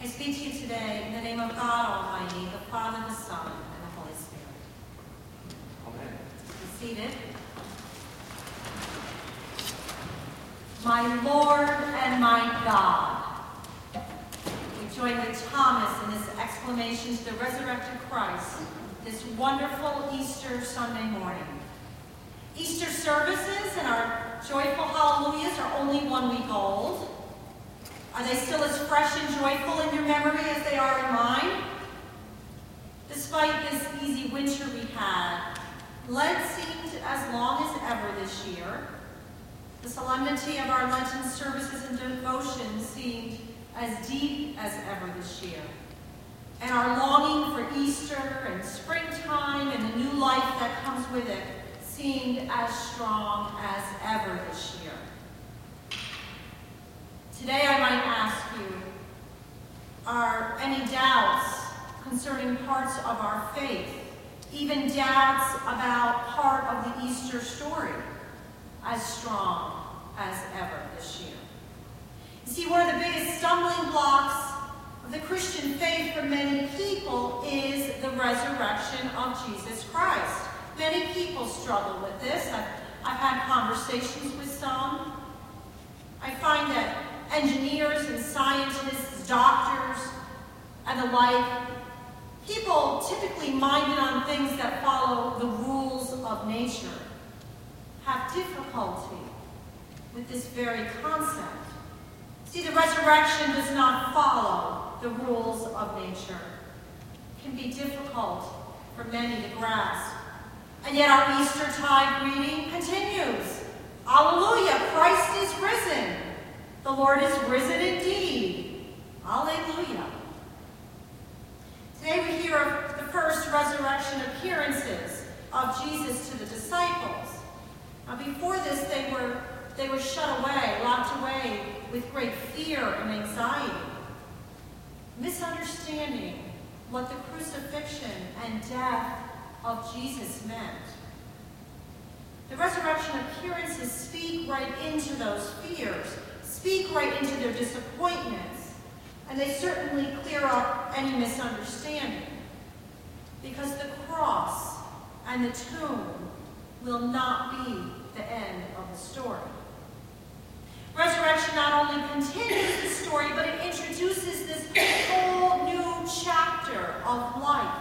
I speak to you today in the name of God Almighty, the Father, the Son, and the Holy Spirit. Amen. Be seated. My Lord and my God. We join with Thomas in this exclamation to the resurrected Christ this wonderful Easter Sunday morning. Easter services and our joyful hallelujahs are only 1 week old. Are they still as fresh and joyful in your memory as they are in mine? Despite this easy winter we had, Lent seemed as long as ever this year. The solemnity of our Lenten services and devotions seemed as deep as ever this year. And our longing for Easter and springtime and the new life that comes with it seemed as strong as ever this year. Today I might ask you, are any doubts concerning parts of our faith, even doubts about part of the Easter story, as strong as ever this year? You see, one of the biggest stumbling blocks of the Christian faith for many people is the resurrection of Jesus Christ. Many people struggle with this. I've had conversations with some. I find that engineers and scientists, doctors, and the like, people typically minded on things that follow the rules of nature, have difficulty with this very concept. See, the resurrection does not follow the rules of nature. It can be difficult for many to grasp. And yet our Eastertide greeting continues. Alleluia, Christ is risen. The Lord is risen indeed. Alleluia. Today we hear of the first resurrection appearances of Jesus to the disciples. Now before this, they were shut away, locked away with great fear and anxiety, misunderstanding what the crucifixion and death of Jesus meant. The resurrection appearances speak right into those fears, speak right into their disappointments, and they certainly clear up any misunderstanding, because the cross and the tomb will not be the end of the story. Resurrection not only continues the story, but it introduces this whole new chapter of life.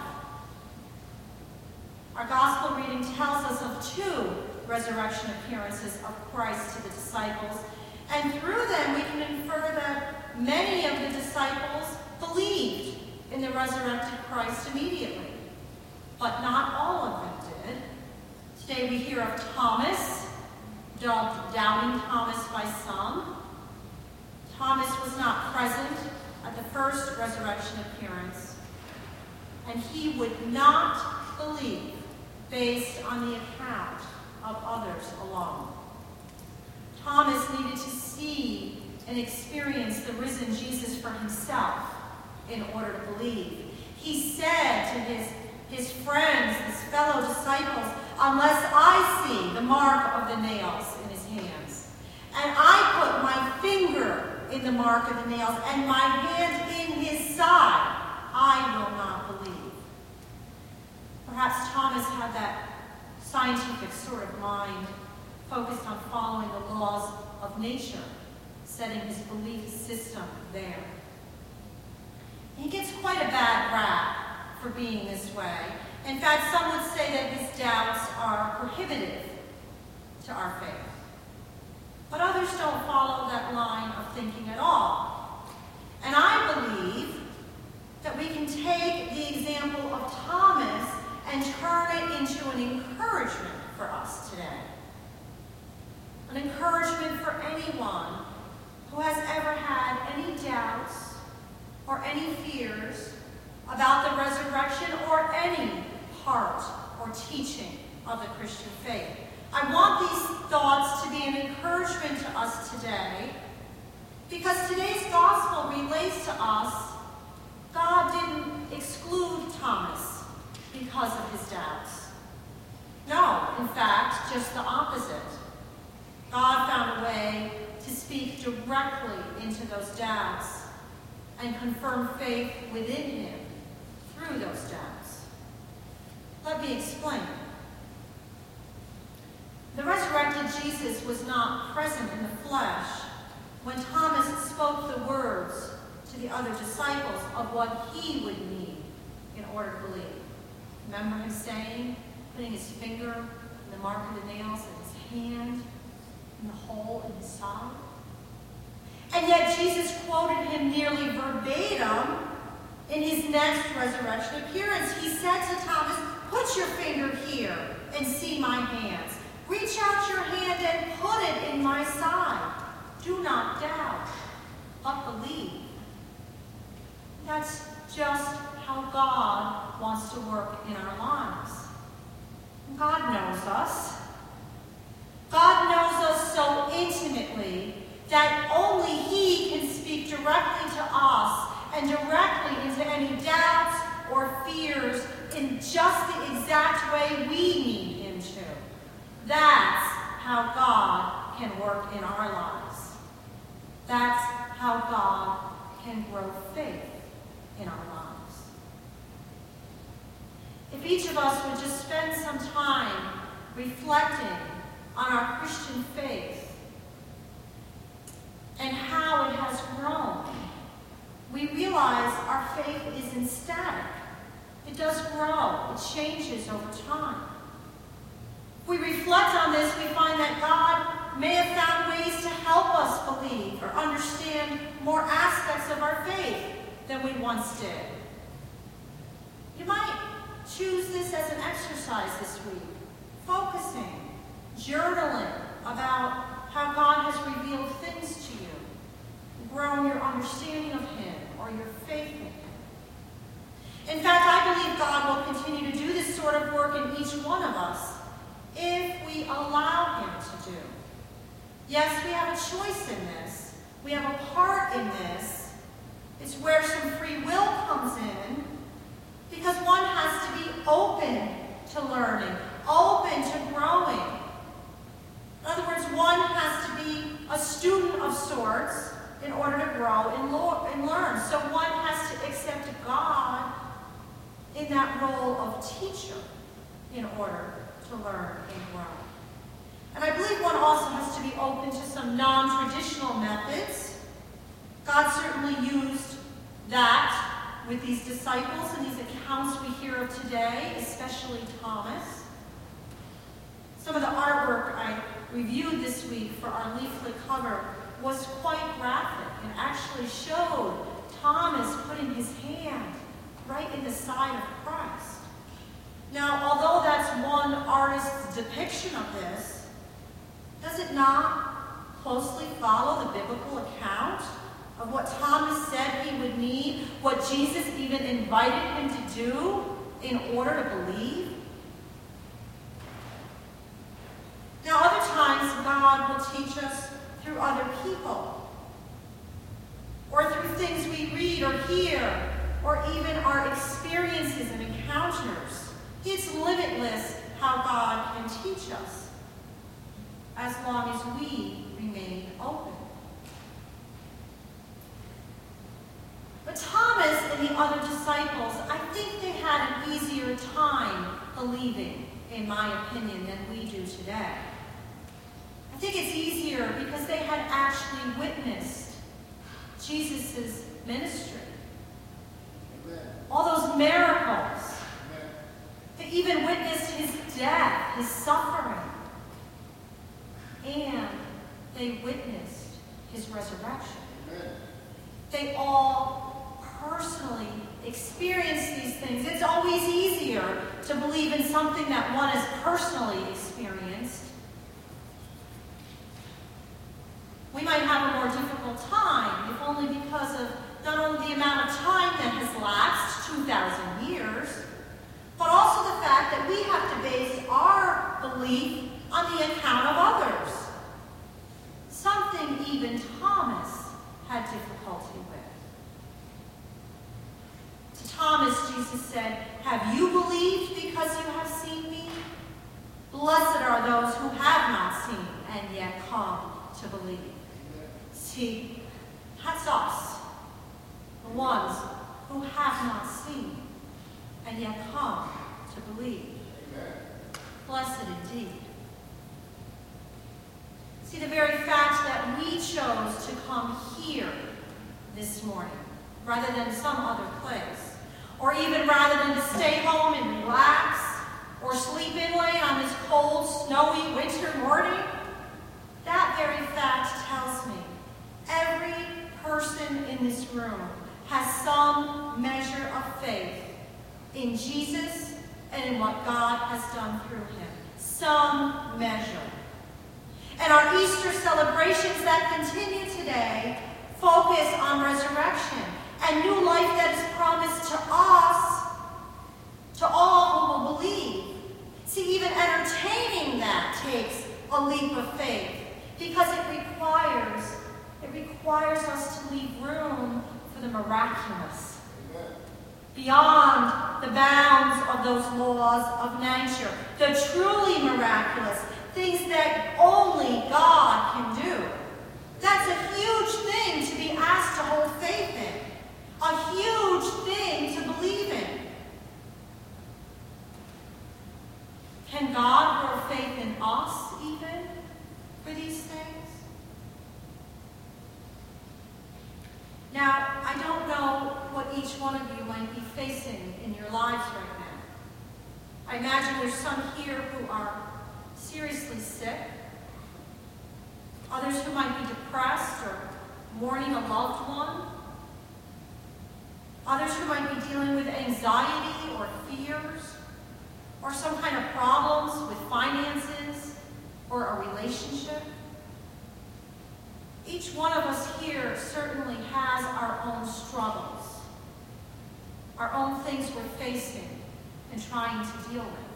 Our gospel reading tells us of 2 resurrection appearances of Christ to the disciples, and through them we can infer that many of the disciples believed in the resurrected Christ immediately, but not all of them did. Today we hear of Thomas, dubbed Doubting Thomas by some. Thomas was not present at the first resurrection appearance, and he would not believe based on the account of others alone. Thomas needed to see and experience the risen Jesus for himself in order to believe. He said to his friends, his fellow disciples, "Unless I see the mark of the nails in his hands, and I put my finger in the mark of the nails, and my hand in his side, I will not believe." Perhaps Thomas had that scientific sort of mind, focused on following the laws of nature, setting his belief system there. He gets quite a bad rap for being this way. In fact, some would say that his doubts are prohibitive to our faith. But others don't follow that line of thinking at all. And I believe that we can take the example of Thomas and turn it into an encouragement for us today. An encouragement for anyone who has ever had any doubts or any fears about the resurrection or any part or teaching of the Christian faith. I want these thoughts to be an encouragement to us today, because today's gospel relates to us. God didn't exclude Thomas because of his doubts. No, in fact, just the opposite. God found a way to speak directly into those doubts and confirm faith within him through those doubts. Let me explain. The resurrected Jesus was not present in the flesh when Thomas spoke the words to the other disciples of what he would need in order to believe. Remember him saying, putting his finger in the mark of the nails and his hand in the hole in his side? And yet Jesus quoted him nearly verbatim in his next resurrection appearance. He said to Thomas, "Put your finger here and see my hands. Reach out your hand and put it in my side. Do not doubt, but believe." That's just how God wants to work in our lives. God knows us. God knows us so intimately that only He can speak directly to us and directly into any doubts or fears in just the exact way we need Him to. That's how God can work in our lives. That's how God can grow faith in our lives. If each of us would just spend some time reflecting on our Christian faith and how it has grown, we realize our faith isn't static. It does grow. It changes over time. If we reflect on this, we find that God may have found ways to help us believe or understand more aspects of our faith than we once did. You might choose this as an exercise this week, focusing, journaling about how God has revealed things to you, grown your understanding of Him or your faith in Him. In fact, I believe God will continue to do this sort of work in each one of us if we allow Him to do. Yes, we have a choice in this. We have a part in this. It's where some free will comes in, because one has to be open to learning, open to growing. In other words, one has to be a student of sorts in order to grow and learn. So one has to accept God in that role of teacher in order to learn and grow. And I believe one also has to be open to some non-traditional methods. God certainly used that with these disciples and these accounts we hear of today, especially Thomas. Some of the artwork I reviewed this week for our leaflet cover was quite graphic and actually showed Thomas putting his hand right in the side of Christ. Now, although that's one artist's depiction of this, does it not closely follow the biblical account of what Thomas said he would need, what Jesus even invited him to do in order to believe? Now, other times, God will teach us through other people, or through things we read or hear, or even our experiences and encounters. It's limitless how God can teach us, as long as we remain open. But Thomas and the other disciples, I think they had an easier time believing, in my opinion, than we do today. I think it's easier because they had actually witnessed Jesus' ministry. Amen. All those miracles. Amen. They even witnessed his death, his suffering. And they witnessed his resurrection. Amen. They all personally experienced these things. It's always easier to believe in something that one has personally experienced. We might have a more difficult time, if only because of not only the amount of time that has lapsed, 2,000 years, but also the fact that we have to base our belief on the account of others. Something even Thomas had difficulty with. To Thomas, Jesus said, "Have you believed because you have seen me? Blessed are those who have not seen and yet come to believe." See, that's us. the ones who have not seen and yet come to believe. Amen. Blessed indeed. See, the very fact that we chose to come here this morning rather than some other place, or even rather than to stay home and relax or sleep in late on this cold, snowy winter morning, that very fact tells me every person in this room has some measure of faith in Jesus and in what God has done through him. Some measure. And our Easter celebrations that continue today focus on resurrection and new life that is promised to us, to all who will believe. See, even entertaining that takes a leap of faith because it requires us to leave room for the miraculous. Amen. Beyond the bounds of those laws of nature, the truly miraculous, things that only God can do. That's a huge thing to be asked to hold faith in. A huge thing to believe in. Can God grow faith in us even for these things? Now, I don't know what each one of you might be facing in your lives right now. I imagine there's some here who are seriously sick, others who might be depressed or mourning a loved one, others who might be dealing with anxiety or fears, or some kind of problems with finances or a relationship. Each one of us here certainly has our own struggles, our own things we're facing and trying to deal with.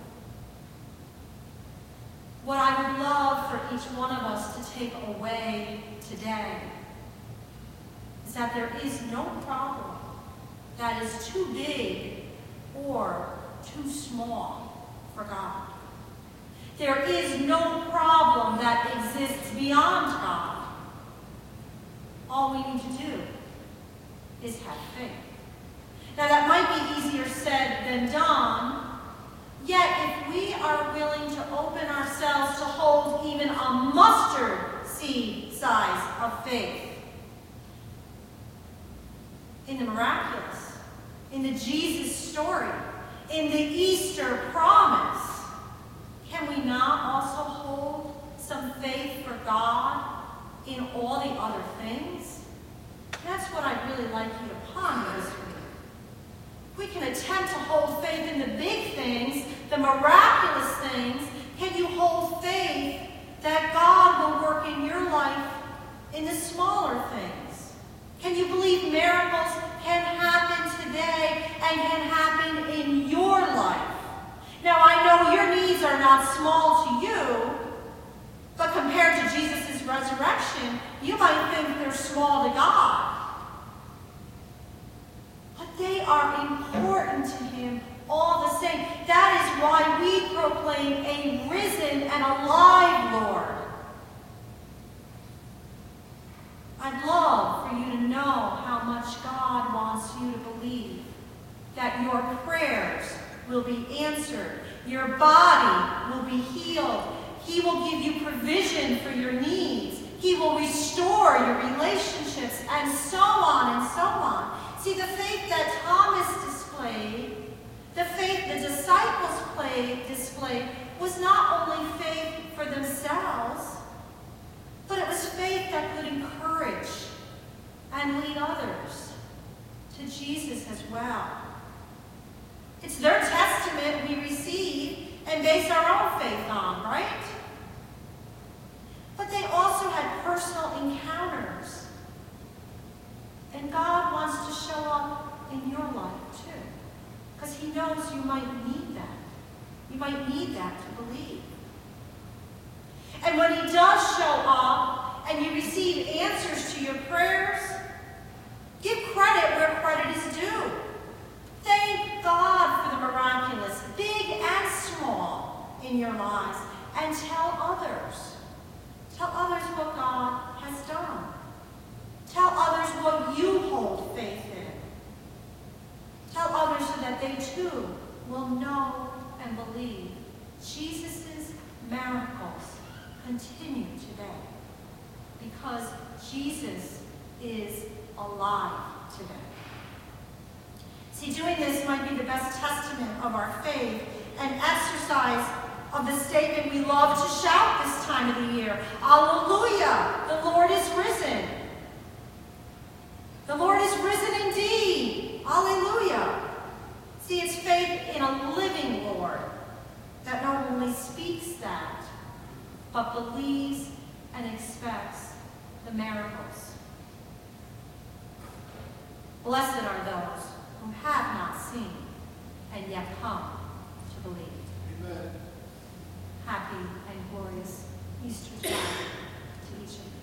What I would love for each one of us to take away today is that there is no problem that is too big or too small for God. There is no problem that exists beyond God. All we need to do is have faith. Now that might be easier said than done, yet if we are willing to open ourselves to hold even a mustard seed size of faith in the miraculous, in the Jesus story, in the Easter promise, can we not also hold some faith for God in all the other things? That's what I'd really like you to ponder this week. We can attempt to hold faith in the big things, the miraculous things. Can you hold faith that God will work in your life in the smaller things? Can you believe miracles can happen today and can happen in your life? Now, I know your needs are not small to you, but compared to Jesus' resurrection, you might think they're small to God. But they are important to him all the same. That is why we proclaim a risen and alive Lord. I'd love for you to know how much God wants you to believe that your prayers will be answered, your body will be healed, he will give you provision for your needs, he will restore your relationships, and so on and so on. See, the faith that Thomas displayed, the faith the disciples displayed, was not only faith for themselves, but it was faith that could encourage and lead others to Jesus as well. It's their testament we receive and base our own faith on, right? But they also had personal encounters. And God wants to show up in your life too. Because he knows you might need that. You might need that to believe. And when he does show up and you receive answers to your prayers, give credit where credit is due. Thank God for the miraculous, big and small, in your lives. And tell others. Tell others what God has done. Tell others what you hold faith in. they too will know and believe Jesus' miracles continue today because Jesus is alive today. See, doing this might be the best testament of our faith and exercise of the statement we love to shout this time of the year. Alleluia! The Lord is risen. The Lord is risen indeed. Alleluia! See, it's faith in a living Lord that not only speaks that, but believes and expects the miracles. Blessed are those who have not seen and yet come to believe. Amen. Happy and glorious Easter time to each of you.